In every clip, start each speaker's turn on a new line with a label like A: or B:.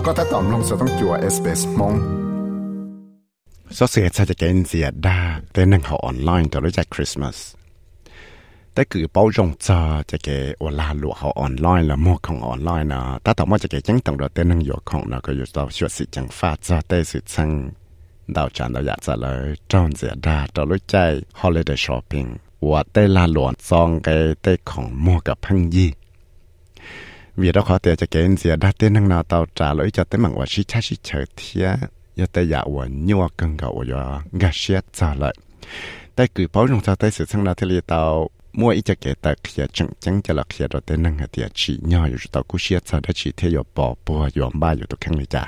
A: ก็ถ้าตอมลงจะต้องจัว SBS มอง
B: số sự sẽจะเป็นเสียดาแต่นั่งเขาออนไลน์จะรู้จักคริสต์มาสแต่คือ包容จะเกี่ยวลาหลวเขาออนไลน์แล้วมั่วของออนไลน์นะแต่ต่อมาจะเกี่ยจังต่างเราแต่นั่งอยู่ของเราก็อยู่ต่อช่วยสิจังฟ้าจะได้สิจังดาวจันทร์เราอยากจะเลยจอนเสียดาจะรู้ใจ holiday shopping ว่าได้ลาหลวซองไกได้ของมั่วกับพังยี่vì đó khó để cho cái gì đã tên năng nào tàu trả lời cho tới mạng và sĩ cha sĩ chờ thia giờ tới giờ và nhua cần gạo và gà xé trả lời tại cứ bảo trong sao tới sự sang nào thì tàu mua ít cho cái tờ kia chẳng cho là kia rồi tên năng thì chỉ nhau rồi tàu cú xé trả đã chỉ theo bỏ bỏ và ba rồi tụ khang này trả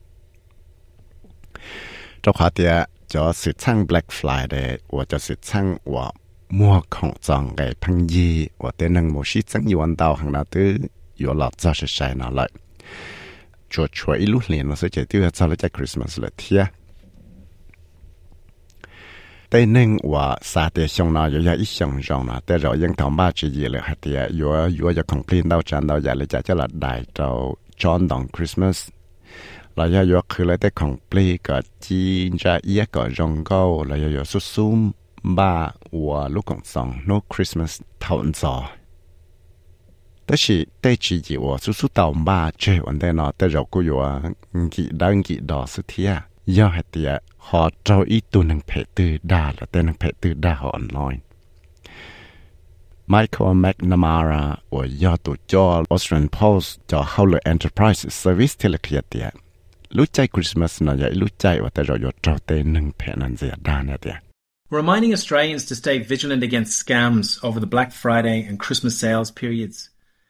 B: trong khó để cho sự sang Black Friday và cho sự sang và muaของจองไก่พังยี่ว่าtên năng một sĩ sang nhiều anh tàu hàng nào tới有老早是晒拿来，做一路年了，所以就要早了在 Christmas 了天。แต่หนึ่งว่าสาเดียชงนาอยู่อีชงจงนะแต่เรายังทำบ้าจีเลยฮะเดียอยู่จะคอมพลีนเราจันเราอยากเลยจะละได้เราจอนดองคริสต์มาสเราอยู่คือเลยได้คอมพลีก็จีนจะเอียก็จงก็เราอยู่ซุ่มบ้าว่าลูกของสอง no Christmas ทอนจอ但是对自己我叔叔到妈这问题呢，但如果有几道事体啊，要还得好找一度能陪对大了，但能陪对大好 online。Michael McNamara 我要读叫 Australian Post 叫 Howler Enterprise Service ที่ละเอียดเดียรู้ใจ Christmas นะอย่ารู้ใจว่าแต่เราอยู่找แต่能陪นั่นเสียด้านเนี่ย
C: Reminding Australians to stay vigilant against scams over the Black Friday and Christmas sales periods.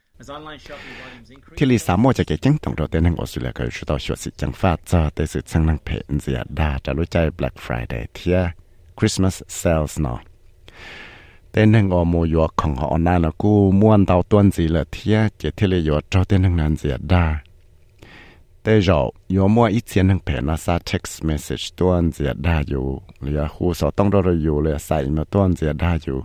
B: ที่ลีสามโมจะเกี่ยจังต้องเราเต้นนั่งออสเตรเลียก็ชุดต่อชวดสิจังฟ้าจะได้สุดช่างนั่งเพนเสียดาจะรู้ใจ Black Friday เที่ย Christmas sales เนาะเต้นนั่งออโมยอของออนไลน์แล้วกูม้วนเตาต้นสีเลยเที่ยเกี่ยที่ลียอเราเต้นนั่งนานเสียดาแต่เรายอมัวอีเสียนั่งเพนนะซา text message ต้นเสียดาอยู่หรือหูสอต้องเราอยู่เลยใส่มาต้นเสียดาอยู่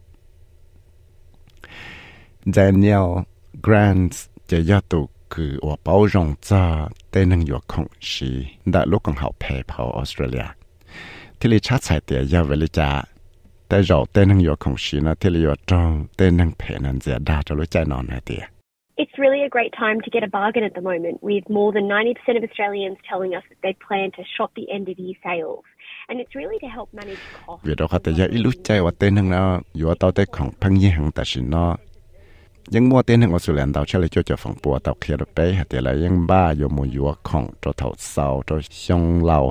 B: Daniel Grant จะยอดตุคือว่า包容着ได้นั่งอยู่ของชีได้ลูกของเขาเพย์พอออสเตรเลียที่ลิชาใช้เดียยาเวลิจาแต่เราได้นั่งอยู่ของชีนะที่ลิยอจงได้นั่งเพย์นั่นจะได้จะรู้ใจนอนนะเดีย
D: It's really a great time to get a bargain at the moment, with more than 90% of Australians telling us that they plan to shop the end-of-year sales. And it's really to help manage costs.
B: vì đóเขาแต่ยาอีรู้ใจว่าได้นั่งนะอยู่ต่อได้ของพังยี่หังแต่สินะยังมัวเต้นให้ออสเตรเลียดาวเชื่อเลยจะจะฝังปัวดาวเคลียร์ไปหาแต่ละยังบ้าอยู่มัวอยู่ของตัวเท่าเสาตัวชงเหล่า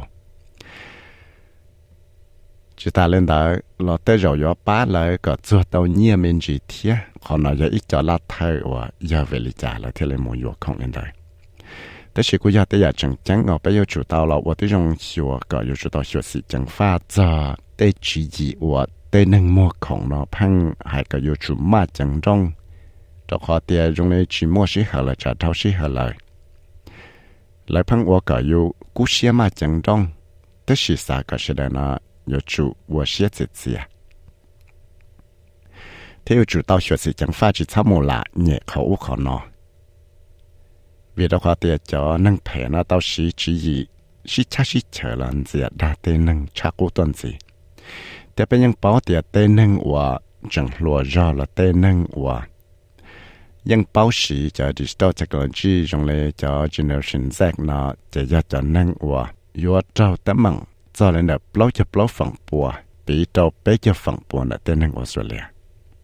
B: จิตาเล่นได้เราเต้เราอยู่ป้าเลยก็จัวตัวเงียมันจีเทียคนเราจะอีกจอลาดไทยว่าอย่าเวลิจ่าแล้วที่เลยมัวอยู่ของเล่นได้แต่สิกูอยากแต่อยากจังเอาไปอยู่จุดเราว่าที่จงชัวก็อยู่จุดตัวชัวสิจังฟ้าจะได้จีจีว่าได้นั่งมัวของเราพังหายก็อยู่จุดมาจังจงเราขอเตียตรงนี้ชิมัวชิหะเลยจะเท่าชิหะเลยหลายพังวัวก็อยู่กู้เสียมาจังจงแต่ศีรษะก็แสดงนะอยู่จู่วัวเสียเสียที่อยู่จู่เต้าชวดสิจังฟ้าจิตมูละเนี่ยเขาอุขอนอวิเราขอเตียจะนั่งแผ่นะเต้าชีจีชิชาชิเฉลันเสียดาเตนั่งชักอุตันสิแต่เป็นยังเป้าเตียเตนั่งว่าจังหลัวรอละเตนั่งว่ายังเป้าสีจะ digital technology ตรงเลยจะ generation Z นะจะอยากจะนั่งว่าอยู่เจ้าแต่มั่งจะเลยเนี่ยเปล่าจะเปล่าฝั่งปัวปีเจ้าเป๊ะจะฝั่งปัวน่ะเต้นนั่งออสเตรเลีย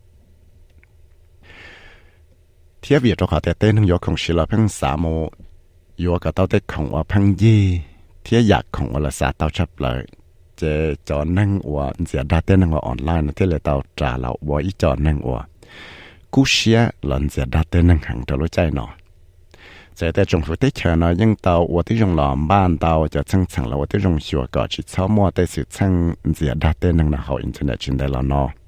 B: เทียบอยู่ตัวเขาแต่เต้นนั่งอยู่ของศิลป์เพิ่งสามโมอยู่กับเต้าเต้ของว่าพังยี่เทียอยากของว่าละสาเต้าชับเลยจะจอนั่งว่าเสียดาเต้นนั่งว่าออนไลน์ที่เลยเต้าจ่าเราว่าอีจอนั่งว่ากู้เสียหลังจากได้เต้นนั่งหังจะรู้ใจหนอแต่จงฝึกได้เชิญนะยังเตาว่าที่จงหลอมบ้านเตาจะช่างแล้วว่าที่จงชัวก่อจิตเช้ามัวได้สืบช่างเสียได้เต้นนั่งนะเขาอินเทอร์เน็ตชินได้แล้วเนาะ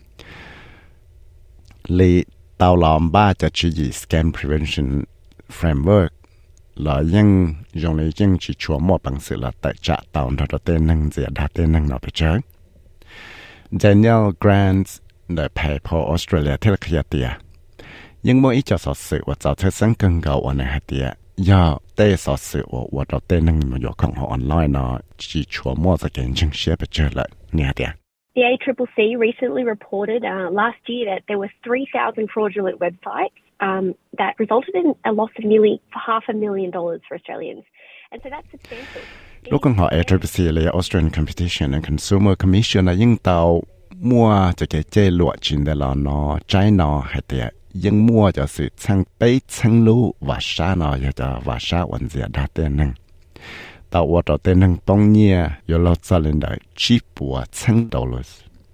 B: เลยเตาหลอมบ้าจะชี้ scam prevention framework แล้วยังจงเลยยังชี้ชัวมัวปังสือละแต่จะเตาเราเต้นนั่งเสียได้เต้นนั่งเนาะไปเจอ Daniel Grant ได้ไปพอออสเตรเลียที่ละขยะเตียยังไม่อีจะสอดสื่อว่าเจ้าเธอสังกังเก่าวันไหนฮะเดียย่อแต่ tê sở sự của đầu tiên nâng mà có không họ online nó chỉ chúa mua ra cái chứng xe bị chơi lại nghe đi.
D: The ACCC recently reported last year that there were 3,000 fraudulent websites that resulted in a loss of nearly $500,000 for Australians. And so that's substantial.
B: Lúc còn họ ACCC là Australian Competition and Consumer Commission là những tàu mua cho cái chế lụa chính là nó trái nó hay tiệt nhưng mua cho sự sang bấy sang lũ và sa nó cho và sa vấn đề đa tên nâng tàu ở đầu tên nâng bông nhia yo lo cho lên đời chỉ bùa sang đầu luôn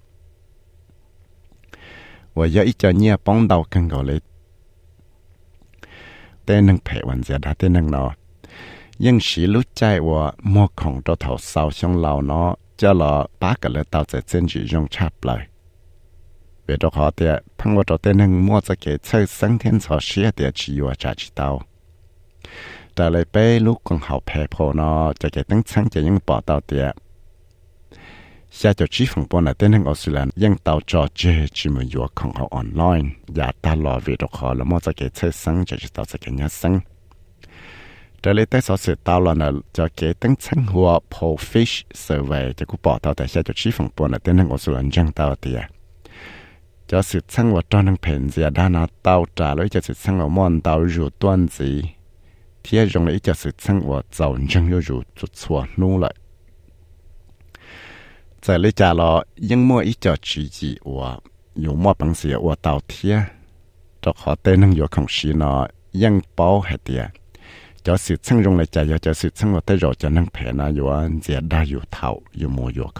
B: và giờ ít cho nhia bông đầu cần gọi lấy tên nâng phải vấn đề đa tên nâng nó nhưng sĩ lúc chạy và muaของตัวthầu sau xong lâu nó cho là ba cái là tàu sẽ chân chỉ dùng chắp lại về đó họ thì phăng vào đầu tiên nâng mua cho cái chơi sáng thiên sở xía thì chỉ vào trả chỉ tàuแต่เลยไปลูกของเขาแพ้พอเนาะจะเก็บตั้งชั้นจะยังปอเตาเตียเสียจะชีฝั่งปนแต่หนึ่งออสเตรเลียยังเตาจอเจจิมือยัวของเขาออนไลน์อย่าตลอดวิดีโอคอลแล้วมันจะเก็บเชื้อสังจะจิตเตาจะเก็บยัดสังแต่เลยแต่สอดเสียเตาเราเนี่ยจะเก็บตั้งชั้นหัว Polfish Survey จะกูปอเตาแต่เสียจะชีฝั่งปนแต่หนึ่งออสเตรเลียยังเตาเตียจะสืบชั้นว่าตอนนั้นเพนเสียด้านเตาจ่าเลยจะสืบชั้นว่ามันเตาอยู่ต้นสีที่用了一件事情，我早就有做错努力。在你家了，因么一件事情，我有么本事，我到天，就可得能有空时呢，因包系啲，就是趁用嚟就有，就是趁我得咗就能平啦，有啊，只係有頭，有冇有空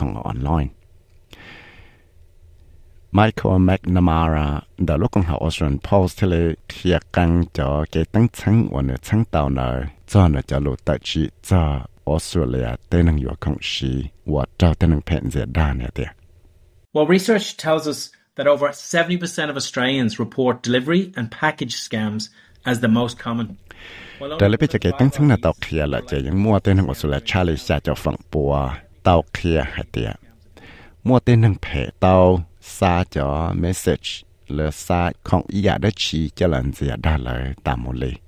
B: online。Michael McNamara แต่ลูกของเขา Australian Post ที่เลยเทียกันจะเกิดตั้งชั้นวันนี้ชั้นเต่าเนอจะเนี่ยจะรู้ตัดชีจะออสเตรเลียเต้นอยู่ของชีว่าจะเต้นแผ่นเสียด้านเนี่ยเดีย
C: Well, research tells us that over 70% of Australians report delivery and package scams as the most common.
B: แต่เลยไปจะเกิดตั้งชั้นในเต่าเคลียร์ละจะยังมั่วเต้นของออสเตรเลียชาลิชาจะฝั่งปัวเต่าเคลียร์ให้เดียมั่วเต้นแผ่เต่าxa cho message là xa không ý giả đó chỉ cho lần gì đã lại tạm một lý.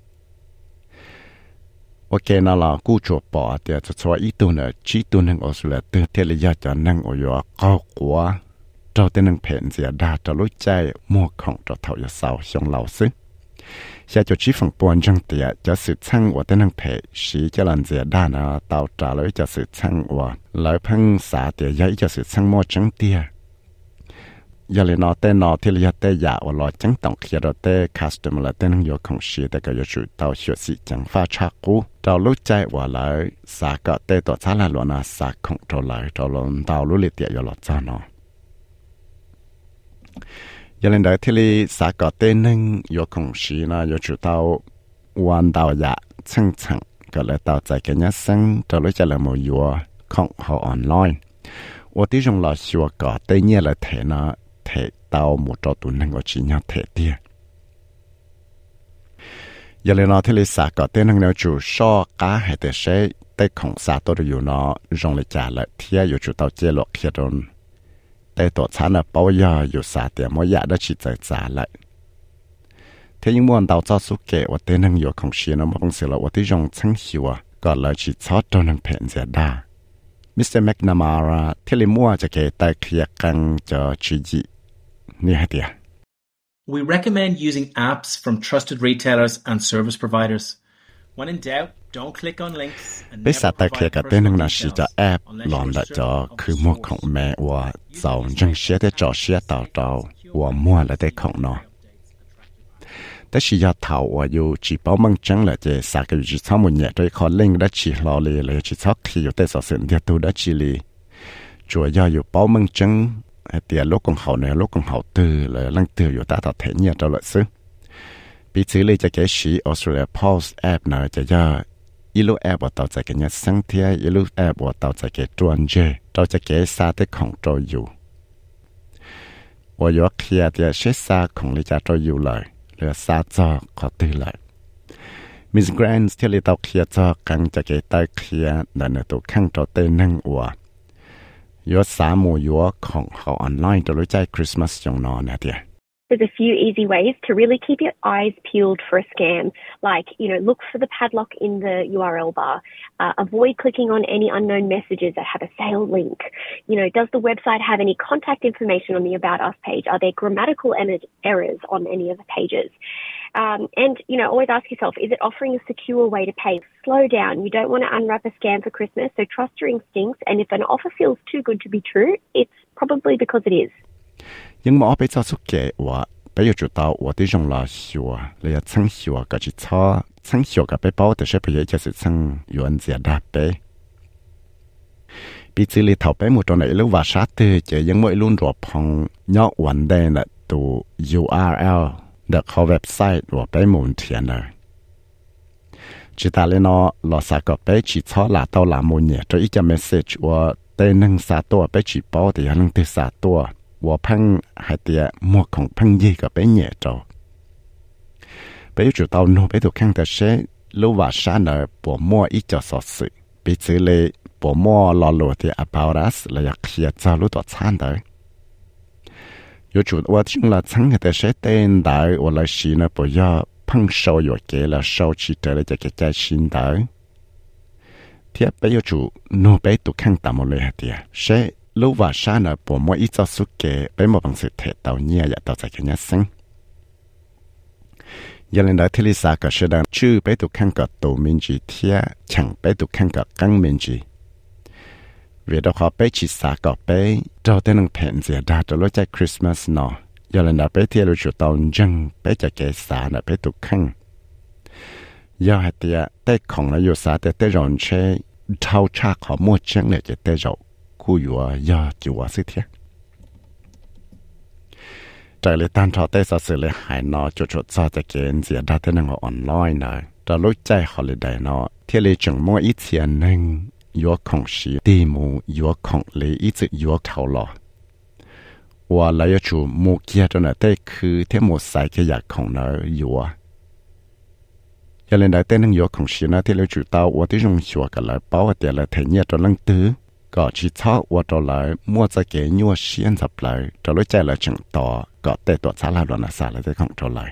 B: Ok nó là cú chuột bỏ thì cho ý tu nữa chỉ tu năng Australia từ thế là do cho năng ở đó cao quá cho tên năng phèn gì đã cho lối chạy mua không cho thầu cho sau xong lâu xứ. Sẽ cho chỉ phần buồn trong tiệt cho sự chăng của tên năng phèn chỉ cho lần gì đã nó tạo trả lời cho sự chăng của lời phăng xả tiệt giấy cho sự chăng mua trắng tiệt. giờ này nó tên nó thì là tên giả và lo chẳng tổng khi đó tên customer là tên nhiều công sĩ để cái chủ tàu sửa sĩ chẳng pha chắc cũ tàu lúc chạy và lại xả cái tên tổ xã là lo na xả không trở lại tàu luôn tàu lúc liệt tiệt lo cho nó giờ này thì là xả cái tên nhiều công sĩ na nhiều chủ tàu hoàn tàu giả chẳng chẳng cái là tàu chạy cái nhát xăng tàu lúc chạy là một nhiều không họ online và tí trong là sửa cái tên nhẹ là thế nó thể tao một trò tụi năng ở chỉ nhau thể tia. Giờ lên nó thì lấy xả có tên năng nếu chủ so cá hay để sẽ tay khổng xả tôi được nó dùng để trả lại thiaอยู่chủ tàu chế lọc kia rồi. Tay tổ chán là bao giờอยู่xả tiền mỗi giờ đó chỉ giải trả lại. Thế nhưng muốn tàu cho số kệ và tên năngอยู่khổng xí nó mà không sự là và tí dùng chẳng hiểu còn lại chỉ chót cho năng phèn giải đa. Mr. McNamara ที่เลยมั่วจะเกิดแต่เคลียร์กันจะชี้จีนี่ฮะเดีย
C: We recommend using apps from trusted retailers and service providers. When in doubt, don't click on links and
B: ไปสัตว์แต่เคลียร์กับเต้นนั้นสิจะแอปหลอนละจะคือมั่วของแม่ว่าเจ้าจังเสียได้จ่อเสียต่อเจ้าว่ามั่วละได้ของเนาะแต่สิยาเท่าว่าอยู่จีเป้ามังจังละเจสากอยู่จีช้ามุนเนี่ยโดยขอเล่งได้จีรอเลยจีช้าขี่อยู่แต่สอสินเดียตัวได้จีลีจัวยาอยู่เป้ามังจังเตียลูกของเขาเนี่ยลูกของเขาตื่นเลยลังตื่นอยู่ตาต่อเทเนี่ยตลอดซึปีซื้อเลยจะแก้ชี Australia Post app เนี่ยจะย่าอีลูแอปว่าต่อจากกันเนี่ยสังเทียอีลูแอปว่าต่อจากกันจวนเจเราจะแก้ซาได้ของเราอยู่ว่าอยู่เคลียร์เตียเชซาของเลยจะเราอยู่เลยเหลือซาจอขอตื่นเลยมิสแกรนส์ที่เลยต้องเคลียร์จอกันจะเกิดได้เคลียร์แต่ในตัวข้างตัวเต้นนั่งอัวยอดสามหมู่ยัวของเขาออนไลน์ตัวรู้ใจคริสต์มาสจงนอนนะเดีย
D: There's a few easy ways to really keep your eyes peeled for a scam, like, look for the padlock in the URL bar, avoid clicking on any unknown messages that have a sale link. Does the website have any contact information on the About Us page? Are there grammatical errors on any of the pages? And, always ask yourself, is it offering a secure way to pay? Slow down. You don't want to unwrap a scam for Christmas, so trust your instincts. And if an offer feels too good to be true, it's probably because it is.
B: Nhưng mà bây giờ xuất kệ và bây giờ chúng ta và đi dùng là hiểu là chân hiểu cái chỉ cho chân hiểu cái bé bao thì sẽ bây giờ sẽ chân yuan gì đa bé bị xử lý thảo bé một trong này lúc và sát từ chỉ những mỗi luôn rồi phong nhóc vấn đề là từ URL được họ website và bé muốn tiền rồi chỉ ta lên nó là sao cái bé chỉ cho là tao làm một nhẹ cho ít cái message và tên nâng sao tua bé chỉ bao thì nâng từ sao tua và phăng hai tia muaของphăng gì cái bé nhẹ rồi bây giờ tao nói bây giờ khang ta sẽ lúc và sáng là bộ mua ít cho số sự bây giờ là bộ mua lo lụa thì About Us làอยากเขียนจะรู้ตัวชั้นได้有主我听了层的是电台我来是呢不要碰手有给了手起得了这个在新的贴被有主诺被都看到么เลย的是lúc và sáng là bộ mua ít cho số kê với một bằng sự thể tạo nhẹ và tạo ra cái nhát sinh. Giờ lên đó thì lý sao cái sự đang chưa biết được khăn cái tổ mình chỉ thiệt chẳng biết được khăn cái căng mình chỉ. Vì đó họ biết chỉ sao cái biết cho tới năng phèn gì đã cho lúc chạy Christmas nó. Giờ lên đó biết thiệt lúc chủ tàu dân biết cho cái sao là biết được khăn. Giờ hay thiệt tới không là yêu sao tới rồi chơi thao chắc họ mua chân để tới rồi. Cú yếu ya chịu sự thiệt. Trái lại tan trò tết sau sự lễ hải nó cho cho cái gì đã tới năng online này. Trở lúc chạy holiday nó thiết lý chẳng mua ít tiền nên yếu không sĩ đi mù yếu không lấy ít sự yếu khảo lọ. Và lại chủ mua kia cho nó tết cứ thế một sai cái giả không nó yếu. Giờ lên đại tên năng yếu không sĩ nó thiết lý chủ tao và tí dùng xua cả lại bảo tiền là thể nhẹ cho lăng tứ. Có chỉ tháo và trở lại mua ra cái nhua xiên dập lại trở lại chạy lại chẳng tỏ có tệ tọa xã là đoàn là xã là thế không trở lại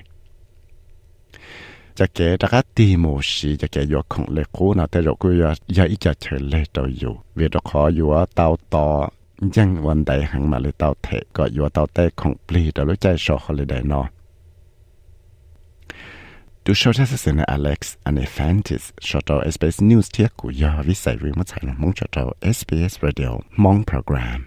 B: chắc cái đã đi một xí chắc cái do không lệ cũ nào thế rồi cứ giờ ít cho chơi lệ rồi dù vì đó khó dù tao tỏ dân vấn đề hàng mà lấy tao thể có dù tao tệ không pli trở lại chạy số holiday nóดูโชว์ที่สื่อใน Alex อันนี้ Fantasy โชว์ SBS News ที่กูยอวิสัยวิมัติมองโชว์ SBS Radio มองโปรแกรม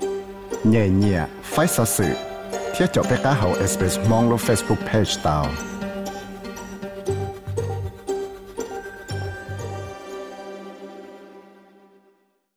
A: เนี่ยไฟสื่อที่จบไปก้าเขา SBS มองลง Facebook Page ตาว